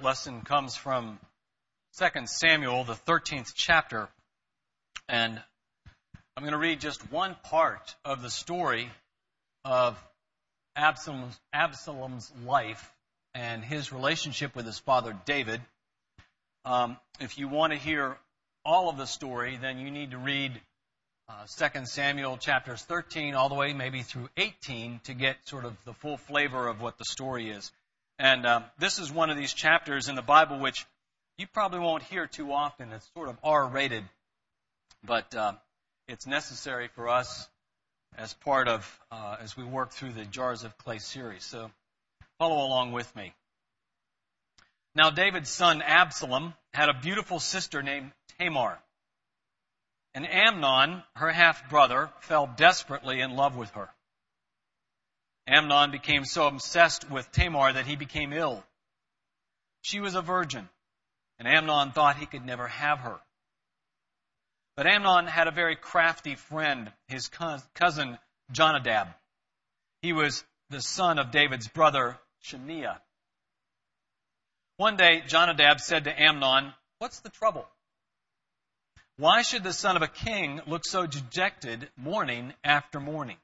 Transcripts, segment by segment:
lesson comes from 2 Samuel, the 13th chapter. And I'm going to read just one part of the story of Absalom's life and his relationship with his father David. If you want to hear all of the story, then you need to read 2 Samuel chapters 13 all the way maybe through 18 to get sort of the full flavor of what the story is. And this is one of these chapters in the Bible which you probably won't hear too often. It's sort of R-rated, but it's necessary for us as part of, as we work through the Jars of Clay series. So follow along with me. Now David's son Absalom had a beautiful sister named Tamar. And Amnon, her half-brother, fell desperately in love with her. Amnon became so obsessed with Tamar that he became ill. She was a virgin, and Amnon thought he could never have her. But Amnon had a very crafty friend, his cousin Jonadab. He was the son of David's brother Shimea. One day, Jonadab said to Amnon, "What's the trouble? Why should the son of a king look so dejected morning after morning?"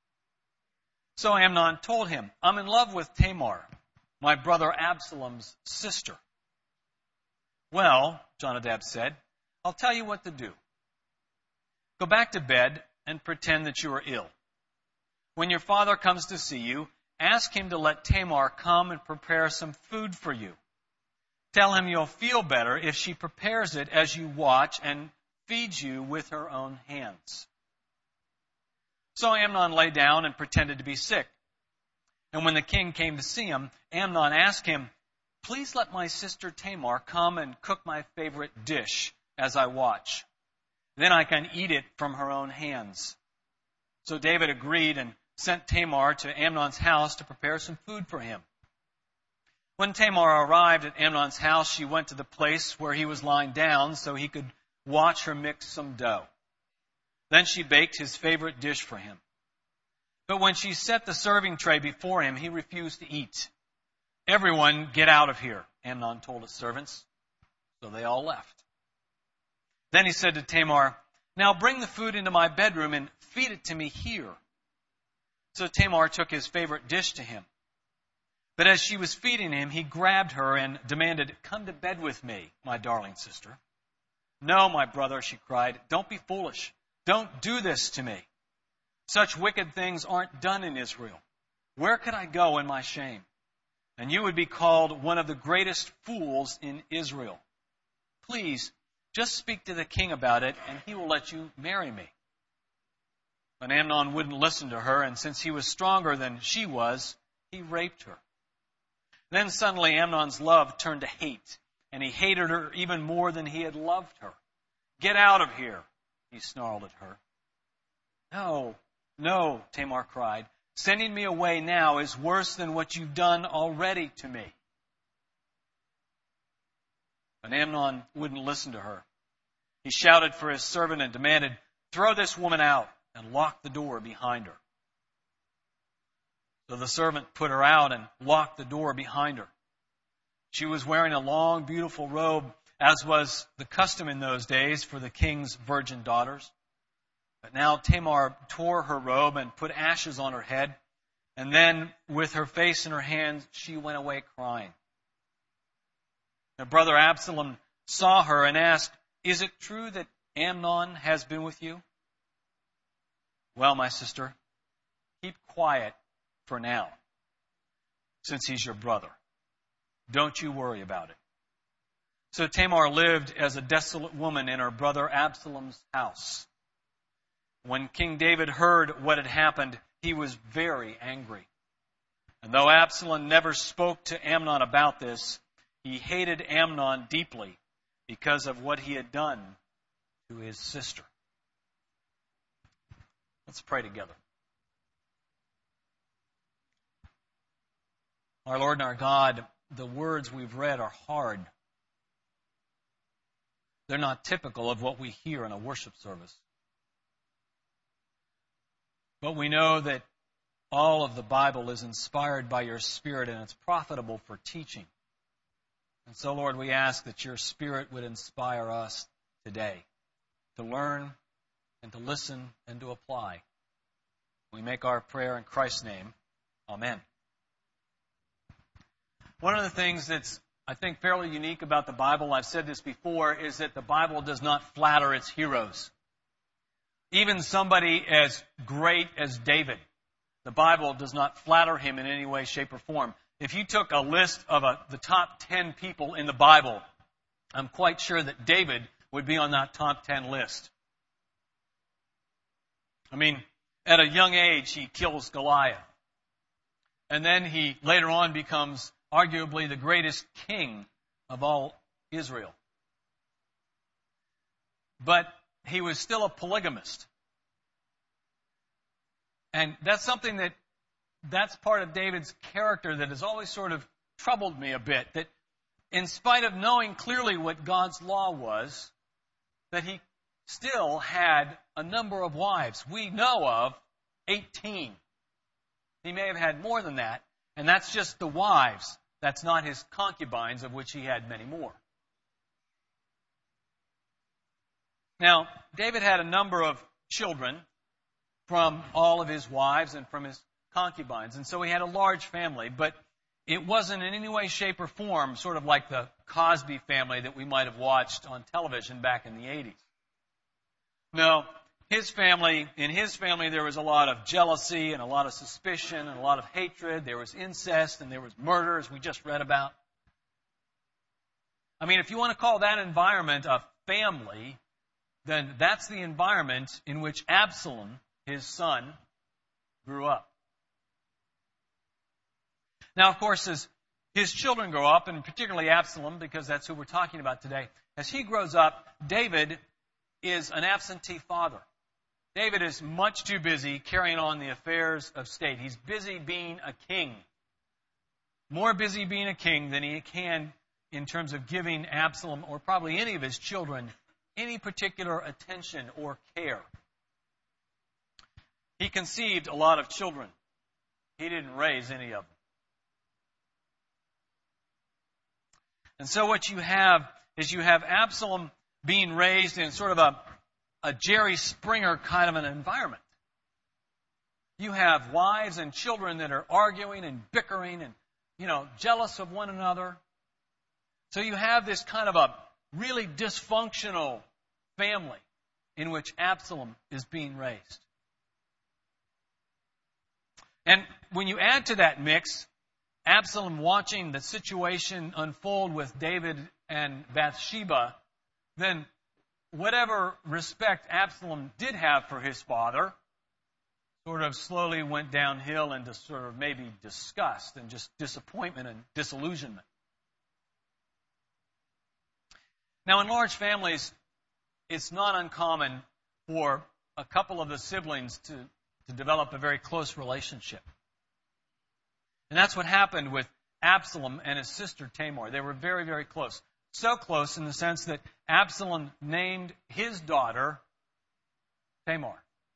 So Amnon told him, "I'm in love with Tamar, my brother Absalom's sister." "Well," Jonadab said, "I'll tell you what to do. Go back to bed and pretend that you are ill. When your father comes to see you, ask him to let Tamar come and prepare some food for you. Tell him you'll feel better if she prepares it as you watch and feeds you with her own hands." So Amnon lay down and pretended to be sick. And when the king came to see him, Amnon asked him, "Please let my sister Tamar come and cook my favorite dish as I watch. Then I can eat it from her own hands." So David agreed and sent Tamar to Amnon's house to prepare some food for him. When Tamar arrived at Amnon's house, she went to the place where he was lying down so he could watch her mix some dough. Then she baked his favorite dish for him. But when she set the serving tray before him, he refused to eat. "Everyone get out of here," Amnon told his servants. So they all left. Then he said to Tamar, "Now bring the food into my bedroom and feed it to me here." So Tamar took his favorite dish to him. But as she was feeding him, he grabbed her and demanded, "Come to bed with me, my darling sister." "No, my brother," she cried. "Don't be foolish. Don't do this to me. Such wicked things aren't done in Israel. Where could I go in my shame? And you would be called one of the greatest fools in Israel. Please, just speak to the king about it, and he will let you marry me." But Amnon wouldn't listen to her, and since he was stronger than she was, he raped her. Then suddenly Amnon's love turned to hate, and he hated her even more than he had loved her. "Get out of here," he snarled at her. "No, no," Tamar cried. "Sending me away now is worse than what you've done already to me." But Amnon wouldn't listen to her. He shouted for his servant and demanded, "Throw this woman out and lock the door behind her." So the servant put her out and locked the door behind her. She was wearing a long, beautiful robe, as was the custom in those days for the king's virgin daughters. But now Tamar tore her robe and put ashes on her head, and then with her face in her hands, she went away crying. Her brother Absalom saw her and asked, "Is it true that Amnon has been with you?" "Well, my sister, keep quiet for now, since he's your brother. Don't you worry about it." So Tamar lived as a desolate woman in her brother Absalom's house. When King David heard what had happened, he was very angry. And though Absalom never spoke to Amnon about this, he hated Amnon deeply because of what he had done to his sister. Let's pray together. Our Lord and our God, the words we've read are hard. They're not typical of what we hear in a worship service. But we know that all of the Bible is inspired by your Spirit and it's profitable for teaching. And so, Lord, we ask that your Spirit would inspire us today to learn and to listen and to apply. We make our prayer in Christ's name. Amen. One of the things that's, I think, fairly unique about the Bible, I've said this before, is that the Bible does not flatter its heroes. Even somebody as great as David, the Bible does not flatter him in any way, shape, or form. If you took a list of the top 10 people in the Bible, I'm quite sure that David would be on that top 10 list. I mean, at a young age, he kills Goliath. And then he later on becomes arguably the greatest king of all Israel. But he was still a polygamist. And that's something that's part of David's character that has always sort of troubled me a bit. That in spite of knowing clearly what God's law was, that he still had a number of wives. We know of 18. He may have had more than that, and that's just the wives. That's not his concubines, of which he had many more. Now, David had a number of children from all of his wives and from his concubines, and so he had a large family, but it wasn't in any way, shape, or form sort of like the Cosby family that we might have watched on television back in the 80s. No, in his family there was a lot of jealousy and a lot of suspicion and a lot of hatred. There was incest and there was murder, as we just read about. I mean, if you want to call that environment a family, then that's the environment in which Absalom, his son, grew up. Now, of course, as his children grow up, and particularly Absalom, because that's who we're talking about today, as he grows up, David is an absentee father. David is much too busy carrying on the affairs of state. He's busy being a king. More busy being a king than he can in terms of giving Absalom, or probably any of his children, any particular attention or care. He conceived a lot of children. He didn't raise any of them. And so what you have is Absalom being raised in sort of a Jerry Springer kind of an environment. You have wives and children that are arguing and bickering and, jealous of one another. So you have this kind of a really dysfunctional family in which Absalom is being raised. And when you add to that mix, Absalom watching the situation unfold with David and Bathsheba, then whatever respect Absalom did have for his father sort of slowly went downhill into sort of maybe disgust and just disappointment and disillusionment. Now, in large families, it's not uncommon for a couple of the siblings to develop a very close relationship. And that's what happened with Absalom and his sister Tamar. They were very, very close. So close in the sense that Absalom named his daughter Tamar.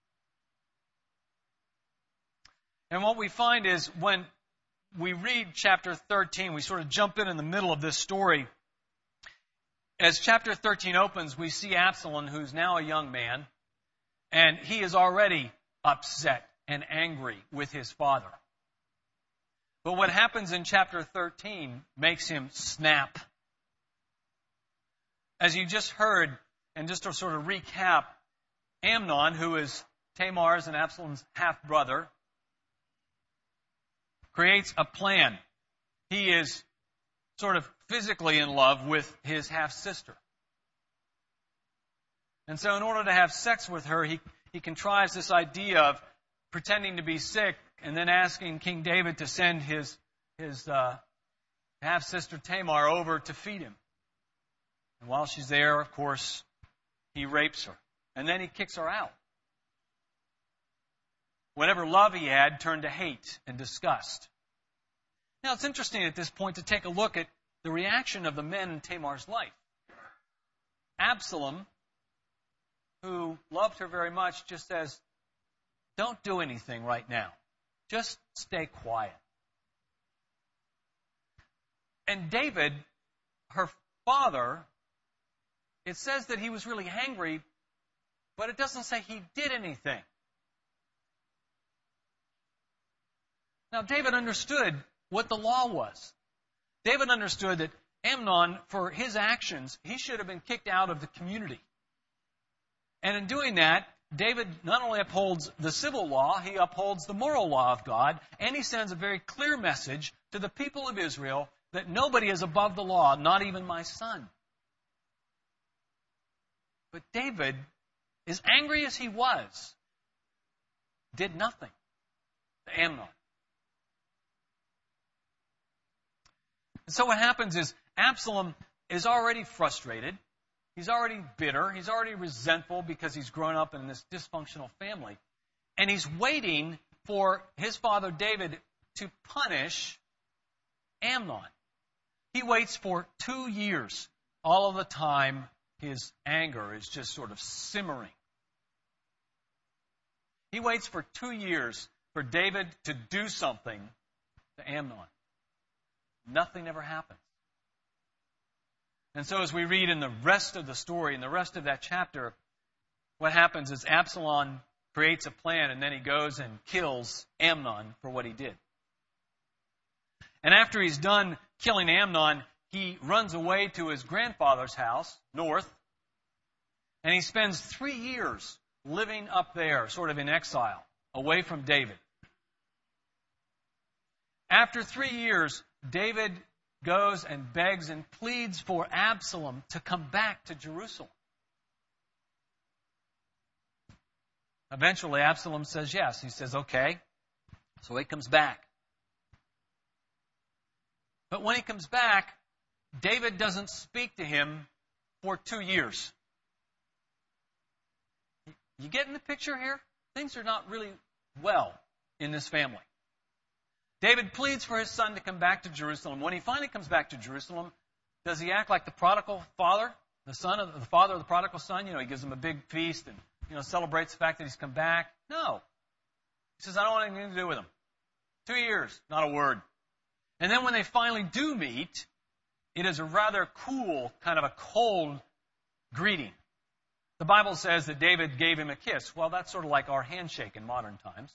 And what we find is when we read chapter 13, we sort of jump in the middle of this story. As chapter 13 opens, we see Absalom, who's now a young man, and he is already upset and angry with his father. But what happens in chapter 13 makes him snap. As you just heard, and just to sort of recap, Amnon, who is Tamar's and Absalom's half-brother, creates a plan. He is sort of physically in love with his half-sister. And so in order to have sex with her, he contrives this idea of pretending to be sick and then asking King David to send his half-sister Tamar over to feed him. And while she's there, of course, he rapes her. And then he kicks her out. Whatever love he had turned to hate and disgust. Now, it's interesting at this point to take a look at the reaction of the men in Tamar's life. Absalom, who loved her very much, just says, "Don't do anything right now. Just stay quiet." And David her father, it says that he was really angry, but it doesn't say he did anything. Now, David understood what the law was. David understood that Amnon, for his actions, he should have been kicked out of the community. And in doing that, David not only upholds the civil law, he upholds the moral law of God, and he sends a very clear message to the people of Israel that nobody is above the law, not even my son. But David, as angry as he was, did nothing to Amnon. And so what happens is Absalom is already frustrated. He's already bitter. He's already resentful because he's grown up in this dysfunctional family. And he's waiting for his father David to punish Amnon. He waits for 2 years. All of the time, his anger is just sort of simmering. He waits for 2 years for David to do something to Amnon. Nothing ever happens. And so as we read in the rest of the story, in the rest of that chapter, what happens is Absalom creates a plan and then he goes and kills Amnon for what he did. And after he's done killing Amnon, he runs away to his grandfather's house, north, and he spends 3 years living up there, sort of in exile, away from David. After 3 years, David goes and begs and pleads for Absalom to come back to Jerusalem. Eventually, Absalom says yes. He says, okay. So he comes back. But when he comes back, David doesn't speak to him for 2 years. You getting the picture here? Things are not really well in this family. David pleads for his son to come back to Jerusalem. When he finally comes back to Jerusalem, does he act like the prodigal father, the father of the prodigal son? He gives him a big feast and, celebrates the fact that he's come back. No. He says, I don't want anything to do with him. 2 years, not a word. And then when they finally do meet, it is a rather cool, kind of a cold greeting. The Bible says that David gave him a kiss. Well, that's sort of like our handshake in modern times.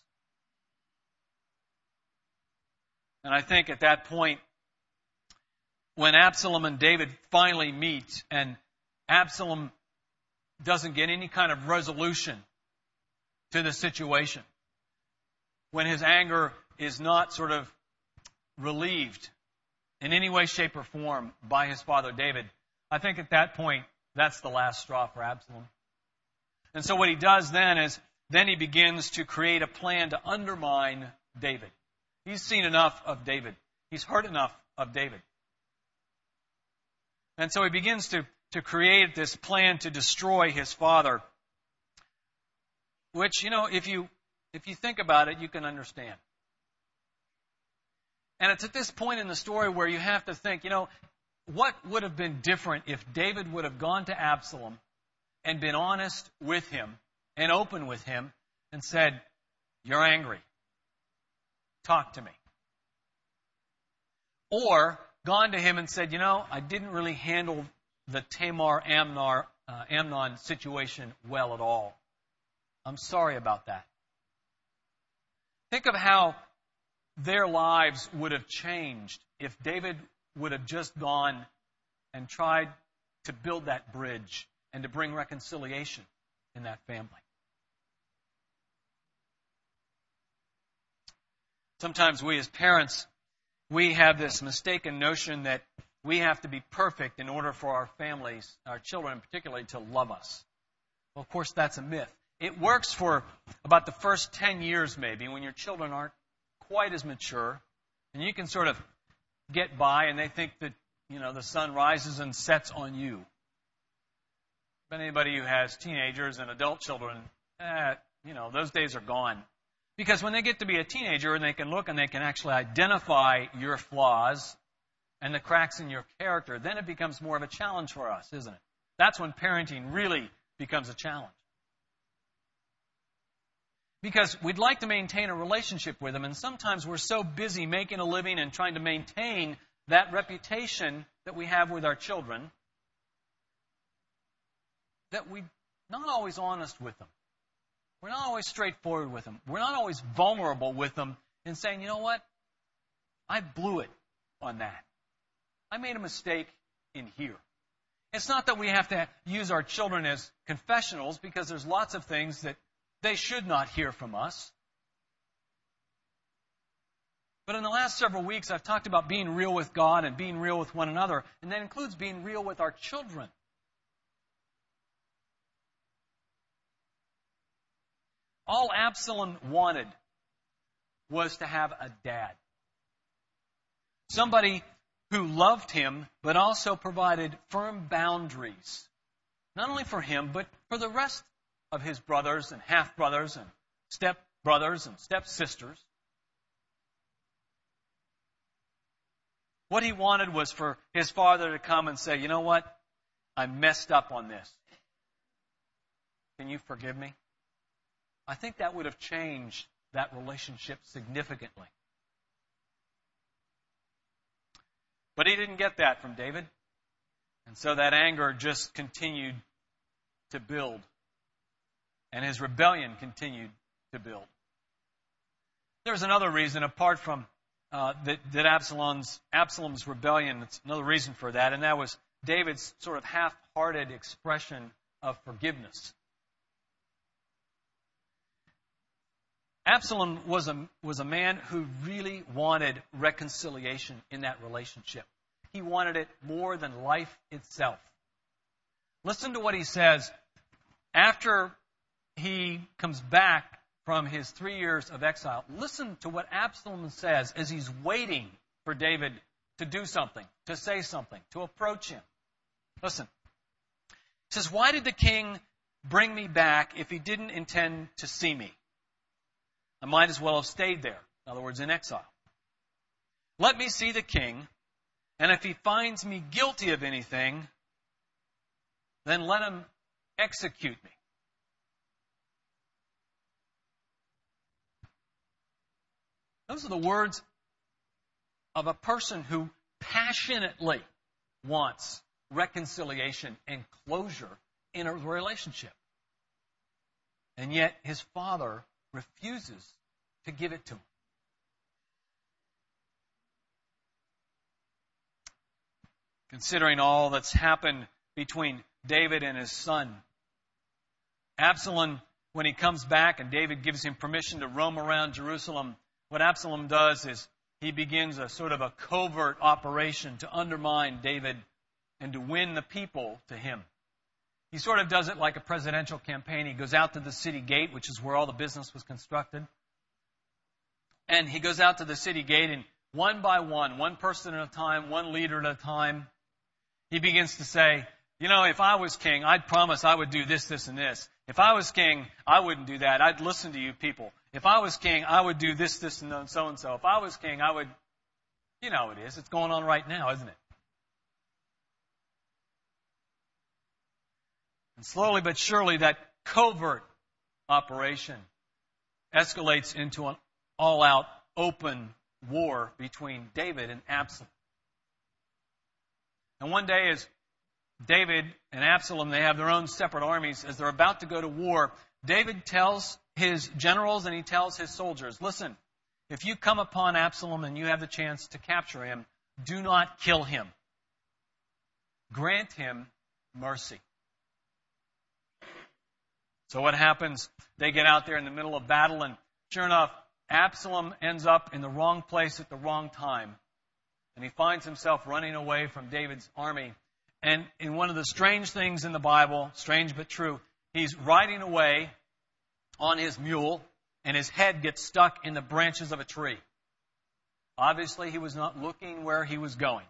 And I think at that point, when Absalom and David finally meet, and Absalom doesn't get any kind of resolution to the situation, when his anger is not sort of relieved in any way, shape, or form by his father David, I think at that point, that's the last straw for Absalom. And so what he does then is, then he begins to create a plan to undermine David. He's seen enough of David. He's heard enough of David. And so he begins to create this plan to destroy his father, which, if you think about it, you can understand. And it's at this point in the story where you have to think, what would have been different if David would have gone to Absalom and been honest with him and open with him and said, you're angry. Talk to me. Or gone to him and said, I didn't really handle the Tamar-Amnon situation well at all. I'm sorry about that. Think of how their lives would have changed if David would have just gone and tried to build that bridge and to bring reconciliation in that family. Sometimes we as parents, we have this mistaken notion that we have to be perfect in order for our families, our children particularly, to love us. Well, of course, that's a myth. It works for about the first 10 years maybe when your children aren't quite as mature, and you can sort of get by and they think that, the sun rises and sets on you. But anybody who has teenagers and adult children, those days are gone. Because when they get to be a teenager and they can look and they can actually identify your flaws and the cracks in your character, then it becomes more of a challenge for us, isn't it? That's when parenting really becomes a challenge. Because we'd like to maintain a relationship with them, and sometimes we're so busy making a living and trying to maintain that reputation that we have with our children, that we're not always honest with them. We're not always straightforward with them. We're not always vulnerable with them in saying, you know what? I blew it on that. I made a mistake in here. It's not that we have to use our children as confessionals, because there's lots of things that they should not hear from us. But in the last several weeks, I've talked about being real with God and being real with one another, and that includes being real with our children. All Absalom wanted was to have a dad. Somebody who loved him, but also provided firm boundaries. Not only for him, but for the rest of his brothers and half-brothers and step-brothers and step-sisters. What he wanted was for his father to come and say, you know what? I messed up on this. Can you forgive me? I think that would have changed that relationship significantly. But he didn't get that from David. And so that anger just continued to build. And his rebellion continued to build. There's another reason apart from that Absalom's rebellion. It's another reason for that, and that was David's sort of half-hearted expression of forgiveness. Absalom was a man who really wanted reconciliation in that relationship. He wanted it more than life itself. Listen to what he says after he comes back from his 3 years of exile. Listen to what Absalom says as he's waiting for David to do something, to say something, to approach him. Listen. He says, "Why did the king bring me back if he didn't intend to see me? I might as well have stayed there." In other words, in exile. "Let me see the king, and if he finds me guilty of anything, then let him execute me." Those are the words of a person who passionately wants reconciliation and closure in a relationship. And yet his father refuses to give it to him. Considering all that's happened between David and his son, Absalom, when he comes back and David gives him permission to roam around Jerusalem, what Absalom does is he begins a sort of a covert operation to undermine David and to win the people to him. He sort of does it like a presidential campaign. He goes out to the city gate, which is where all the business was constructed. And he goes out to the city gate, and one by one person at a time, one leader at a time, he begins to say, you know, if I was king, I'd promise I would do this, this, and this. If I was king, I wouldn't do that. I'd listen to you people. If I was king, I would do this, this, and so and so. If I was king, I would... You know how it is. It's going on right now, isn't it? And slowly but surely, that covert operation escalates into an all-out, open war between David and Absalom. And one day, as David and Absalom, they have their own separate armies. As they're about to go to war, David tells his generals and he tells his soldiers, listen, if you come upon Absalom and you have the chance to capture him, do not kill him. Grant him mercy. So what happens? They get out there in the middle of battle, and sure enough, Absalom ends up in the wrong place at the wrong time. And he finds himself running away from David's army. And in one of the strange things in the Bible, strange but true, he's riding away on his mule, and his head gets stuck in the branches of a tree. Obviously, he was not looking where he was going.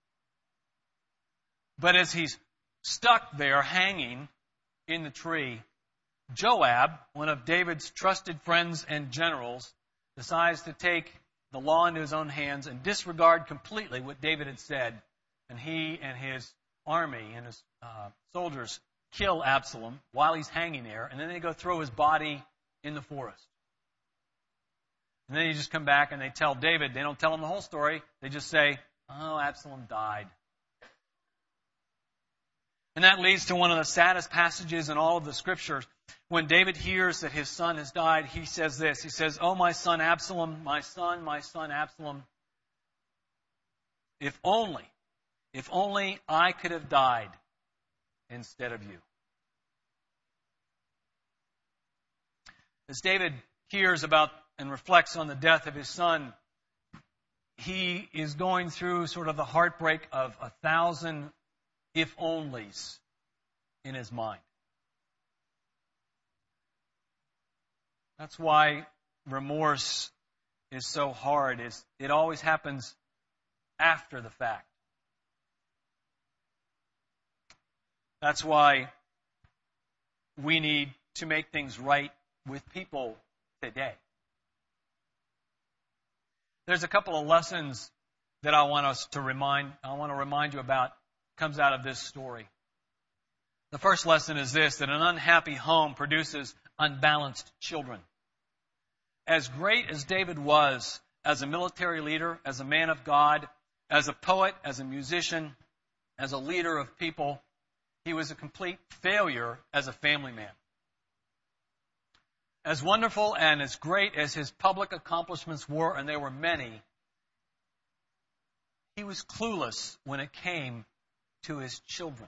But as he's stuck there, hanging in the tree, Joab, one of David's trusted friends and generals, decides to take the law into his own hands and disregard completely what David had said. And he and his army and his soldiers kill Absalom while he's hanging there, and then they go throw his body in the forest. And then they just come back and they tell David, they don't tell him the whole story, they just say, Oh, Absalom died. And that leads to one of the saddest passages in all of the Scriptures. When David hears that his son has died, he says this. He says, "Oh, my son Absalom, my son Absalom, if only I could have died instead of you." As David hears about and reflects on the death of his son, he is going through sort of the heartbreak of 1,000 if-onlys in his mind. That's why remorse is so hard. It always happens after the fact. That's why we need to make things right with people today. There's a couple of lessons that I want to remind you about. Comes out of this story. The first lesson is this, that an unhappy home produces unbalanced children. As great as David was as a military leader, as a man of God, as a poet, as a musician, as a leader of people, he was a complete failure as a family man. As wonderful and as great as his public accomplishments were, and there were many, he was clueless when it came to his children.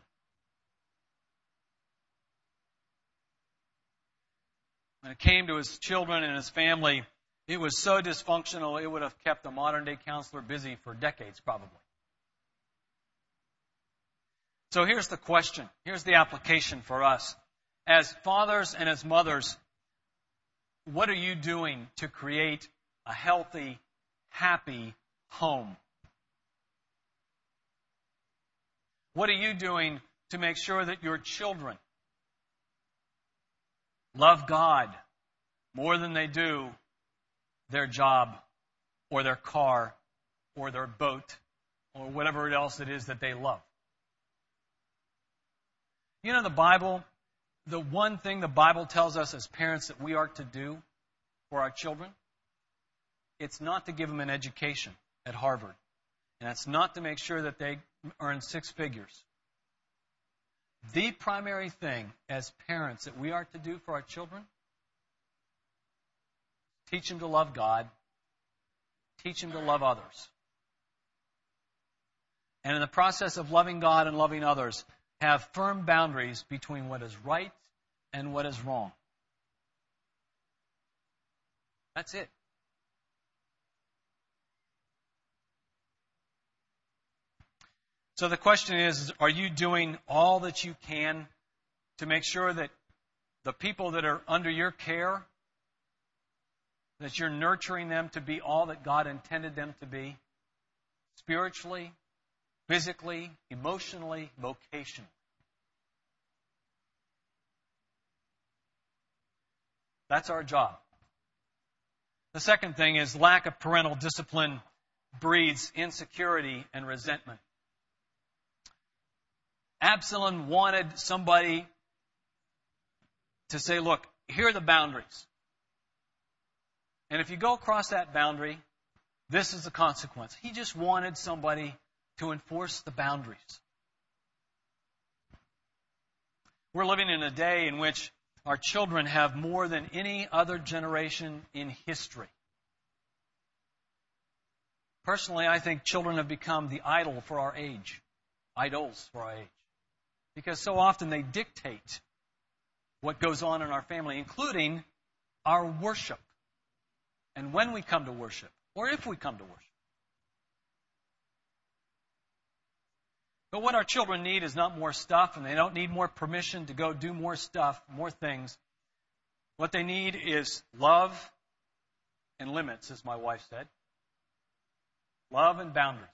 When it came to his children and his family, it was so dysfunctional it would have kept a modern-day counselor busy for decades, probably. So here's the question. Here's the application for us. As fathers and as mothers, what are you doing to create a healthy, happy home? What are you doing to make sure that your children love God more than they do their job or their car or their boat or whatever else it is that they love? You know, the Bible, the one thing the Bible tells us as parents that we are to do for our children, it's not to give them an education at Harvard. And it's not to make sure that they earn 6 figures. The primary thing as parents that we are to do for our children, teach them to love God, teach them to love others. And in the process of loving God and loving others, have firm boundaries between what is right and what is wrong. That's it. So the question is, are you doing all that you can to make sure that the people that are under your care, that you're nurturing them to be all that God intended them to be, spiritually, physically, emotionally, vocationally? That's our job. The second thing is lack of parental discipline breeds insecurity and resentment. Absalom wanted somebody to say, look, here are the boundaries. And if you go across that boundary, this is the consequence. He just wanted somebody to enforce the boundaries. We're living in a day in which our children have more than any other generation in history. Personally, I think children have become the idol for our age. Idols for our age. Because so often they dictate what goes on in our family, including our worship. And when we come to worship, or if we come to worship. But what our children need is not more stuff, and they don't need more permission to go do more stuff, more things. What they need is love and limits, as my wife said. Love and boundaries.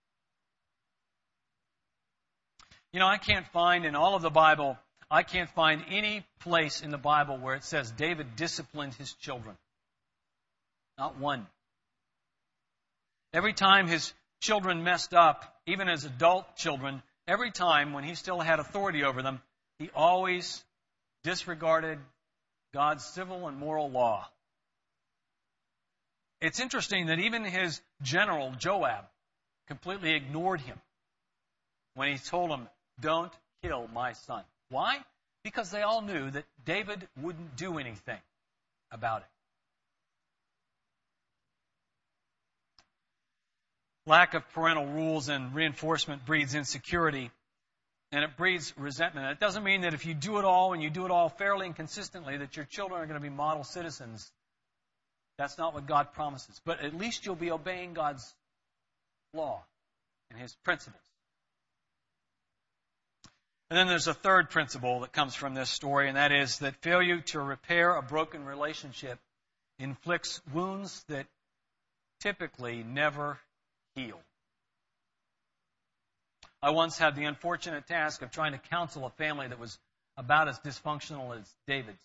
You know, I can't find in all of the Bible, I can't find any place in the Bible where it says David disciplined his children. Not one. Every time his children messed up, even as adult children, every time when he still had authority over them, he always disregarded God's civil and moral law. It's interesting that even his general, Joab, completely ignored him when he told them, "Don't kill my son." Why? Because they all knew that David wouldn't do anything about it. Lack of parental rules and reinforcement breeds insecurity, and it breeds resentment. It doesn't mean that if you do it all and you do it all fairly and consistently that your children are going to be model citizens. That's not what God promises. But at least you'll be obeying God's law and His principles. And then there's a third principle that comes from this story, and that is that failure to repair a broken relationship inflicts wounds that typically never heal. I once had the unfortunate task of trying to counsel a family that was about as dysfunctional as David's.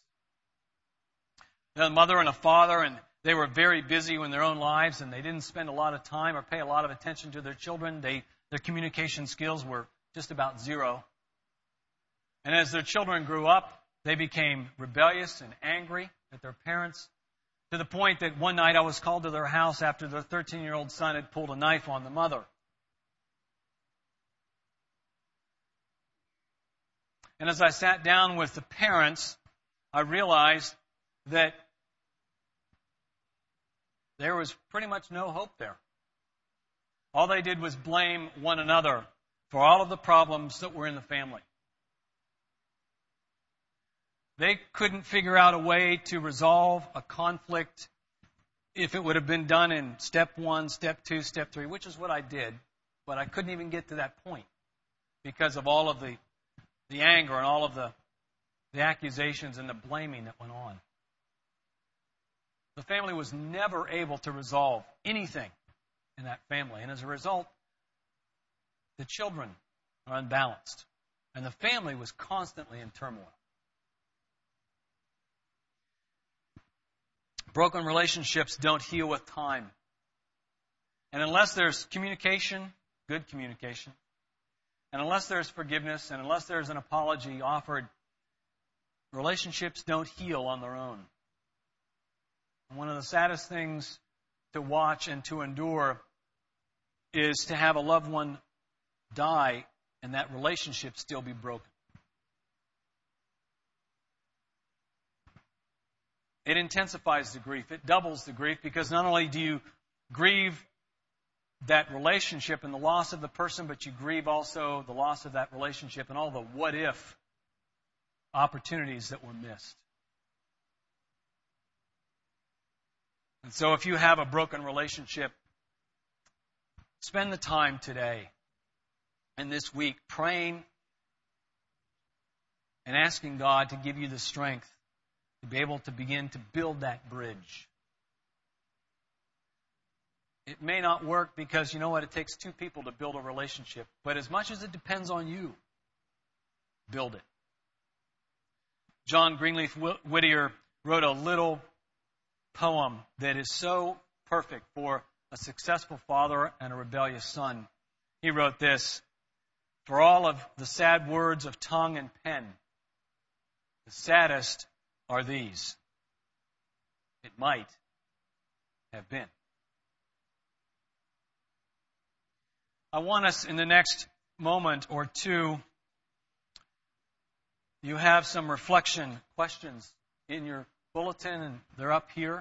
A mother and a father, and they were very busy in their own lives, and they didn't spend a lot of time or pay a lot of attention to their children. Their communication skills were just about zero. And as their children grew up, they became rebellious and angry at their parents, to the point that one night I was called to their house after their 13-year-old son had pulled a knife on the mother. And as I sat down with the parents, I realized that there was pretty much no hope there. All they did was blame one another for all of the problems that were in the family. They couldn't figure out a way to resolve a conflict if it would have been done in step 1, step 2, step 3, which is what I did. But I couldn't even get to that point because of all of the anger and all of the accusations and the blaming that went on. The family was never able to resolve anything in that family. And as a result, the children are unbalanced. And the family was constantly in turmoil. Broken relationships don't heal with time. And unless there's communication, good communication, and unless there's forgiveness, and unless there's an apology offered, relationships don't heal on their own. And one of the saddest things to watch and to endure is to have a loved one die and that relationship still be broken. It intensifies the grief. It doubles the grief because not only do you grieve that relationship and the loss of the person, but you grieve also the loss of that relationship and all the what-if opportunities that were missed. And so if you have a broken relationship, spend the time today and this week praying and asking God to give you the strength to be able to begin to build that bridge. It may not work because, you know what, it takes two people to build a relationship. But as much as it depends on you, build it. John Greenleaf Whittier wrote a little poem that is so perfect for a successful father and a rebellious son. He wrote this: "For all of the sad words of tongue and pen, the saddest are these: it might have been." I want us in the next moment or two, you have some reflection questions in your bulletin, and they're up here.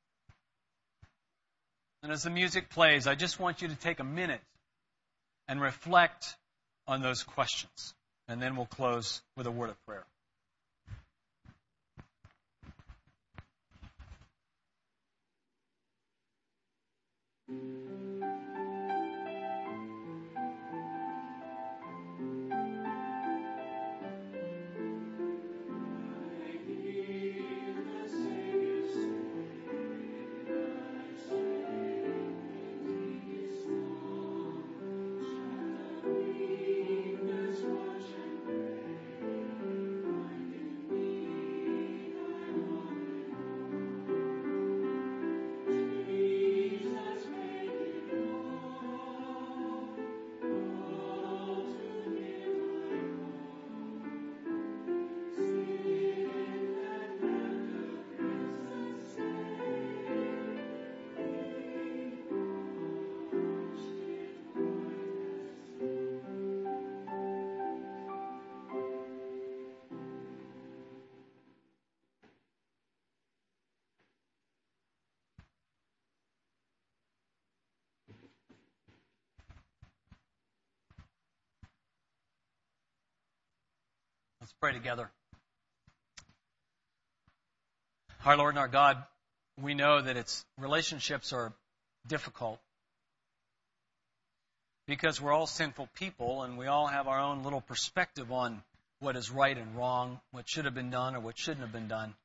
And as the music plays, I just want you to take a minute and reflect on those questions. And then we'll close with a word of prayer. pray together. Our Lord and our God, we know that relationships are difficult because we're all sinful people and we all have our own little perspective on what is right and wrong, what should have been done or what shouldn't have been done.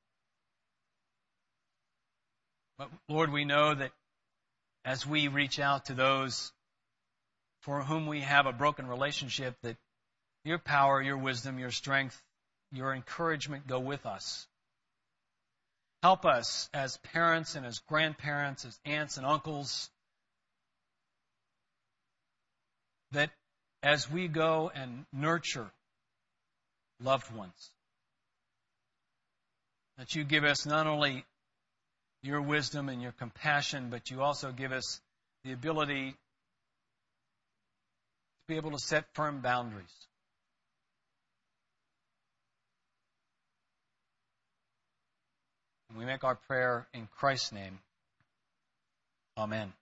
But Lord, we know that as we reach out to those for whom we have a broken relationship, that your power, your wisdom, your strength, your encouragement go with us. Help us as parents and as grandparents, as aunts and uncles, that as we go and nurture loved ones, that you give us not only your wisdom and your compassion, but you also give us the ability to be able to set firm boundaries. And we make our prayer in Christ's name. Amen.